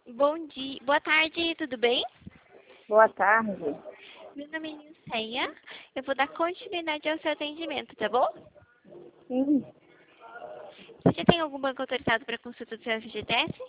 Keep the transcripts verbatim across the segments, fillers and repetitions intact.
Bom dia, boa tarde, tudo bem? Boa tarde. Meu nome é Nilceia. Eu vou dar continuidade ao seu atendimento, tá bom? Sim, Você já tem algum banco autorizado para consulta do seu F G T S?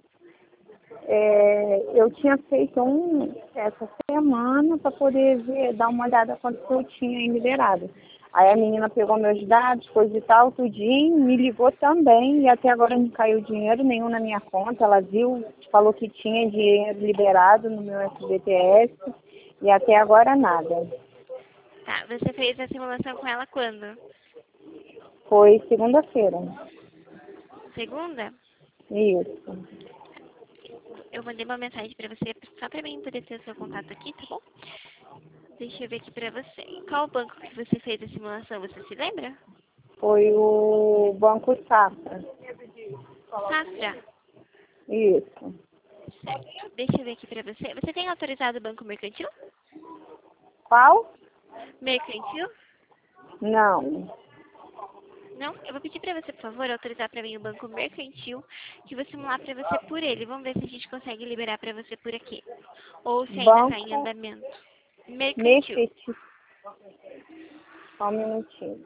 é, eu tinha feito um essa semana para poder ver, dar uma olhada quanto que eu tinha liberado. Aí a menina pegou meus dados, coisa e tal, tudinho, me ligou também e até agora não caiu dinheiro nenhum na minha conta. Ela viu, falou que tinha dinheiro liberado no meu F G T S e até agora nada. Tá, você fez a simulação com ela quando? Foi segunda-feira. Segunda? Isso. Eu mandei uma mensagem para você só para mim poder ter o seu contato aqui, tá bom? Deixa eu ver aqui para você. Qual banco que você fez a simulação, você se lembra? Foi o Banco Safra. Safra. Isso. Certo. Deixa eu ver aqui para você. Você tem autorizado o banco mercantil? Qual? Mercantil? Não. Não? Eu vou pedir para você, por favor, autorizar para mim o banco mercantil, que vou simular para você por ele. Vamos ver se a gente consegue liberar para você por aqui. Ou se ainda está em Banco andamento. Mercantil. Mercantil. Só um minutinho.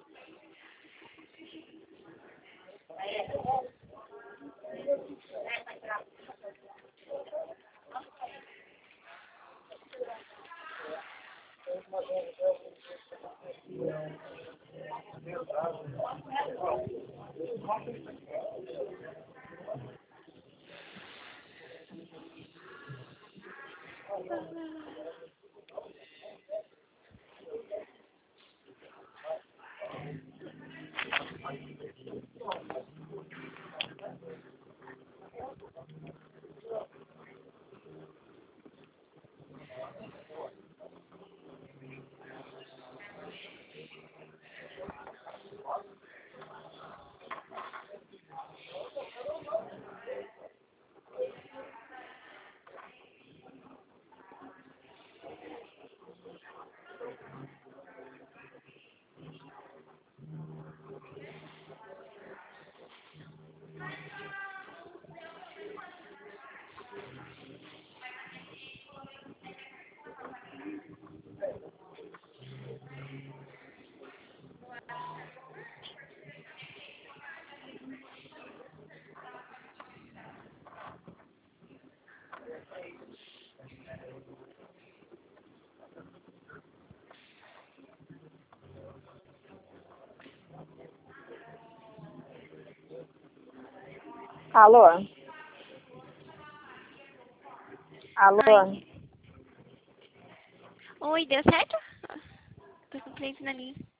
Alô? Alô? Ai. Oi, deu certo? Tô com o cliente na linha.